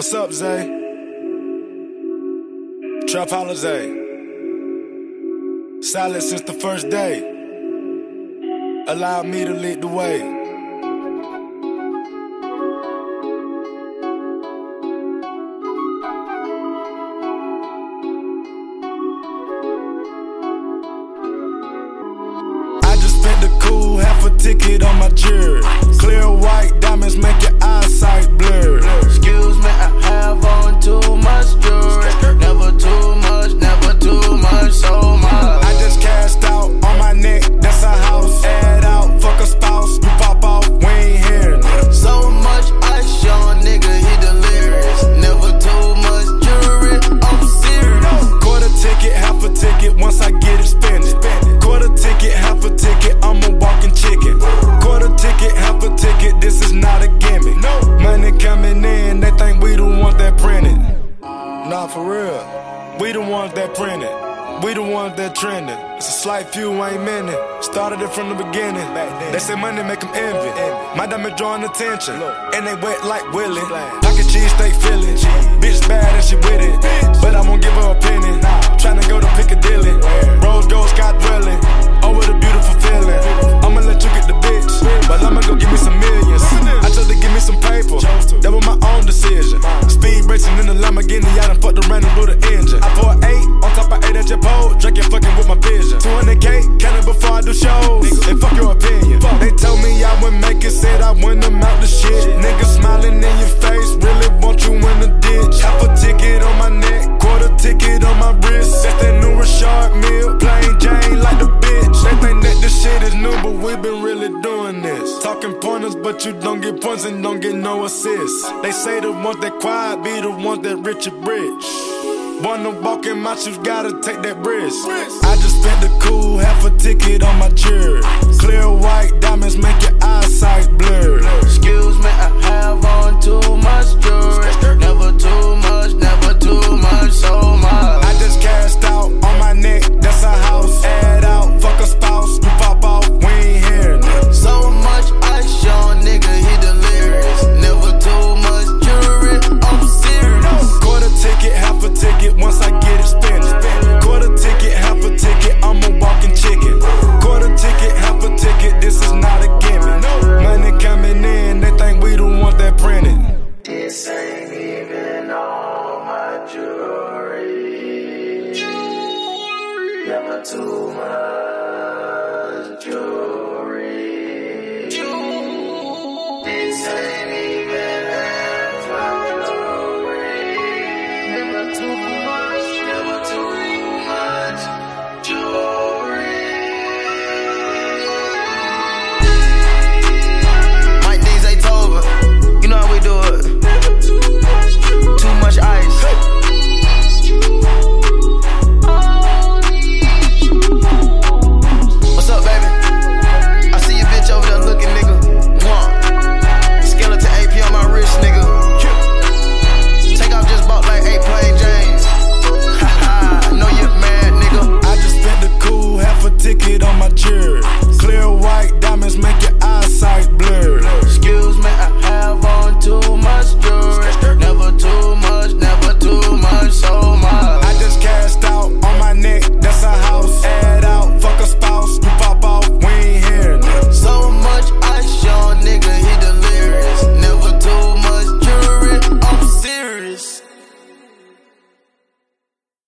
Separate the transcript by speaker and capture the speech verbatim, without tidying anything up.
Speaker 1: What's up, Zay? Trap holiday. Silent since the first day. Allow me to lead the way. I just spent the cool half a ticket on my jury. Clear white diamonds make your eyesight blur.
Speaker 2: Excuse me, I have on too much jewelry. Never too much, never too much, so much.
Speaker 1: I just cashed out on my neck, that's a house. Add out, fuck a spouse, you pop off, we ain't hearing it.
Speaker 2: So much ice on nigga, he delirious. Never too much jewelry, I'm serious.
Speaker 1: Quarter ticket, half a ticket, once I get it, spend it. Quarter ticket, half a ticket, I'm a walking chicken. Quarter ticket, half a ticket, this is not a gimmick. Money coming in, they think we the ones that printed. Nah, for real, we the ones that printed. We the ones that trending. It's a slight few, ain't many. Started it from the beginning. They say money make them envy. My diamond drawing attention, and they wet like Willie. Pocket cheese, stay feeling. Bitch bad and she with it, but I won't give her a penny. Tryna go to Piccadilly, Rose gold sky dwelling. Oh, what a beautiful feeling. I'ma let you get the bitch, but I'ma go give me some millions. I chose to give me some paper, that was my own decision. Speed racing in the Lamborghini, I done fucked around and blew the engine. I pour eight on top of eight at your pole, drinking fucking with my vision. two hundred K, counting before I do shows, and fuck your opinion. They told me I wouldn't make it, said I wouldn't amount to shit. Niggas smiling in your face, really want you in the ditch. Half a ticket on my neck, quarter ticket on my wrist. That's that new Rashard Mill, plain Jane like the bitch. They think that this shit is new, but we been really doing this. Talking pointers, but you don't get points and don't get no assists. They say the ones that quiet be the ones that rich or rich. Wanna walk in my shoes, gotta take that risk. I just spent the cool half a ticket on my jury. Clear white diamonds make your eyesight blur.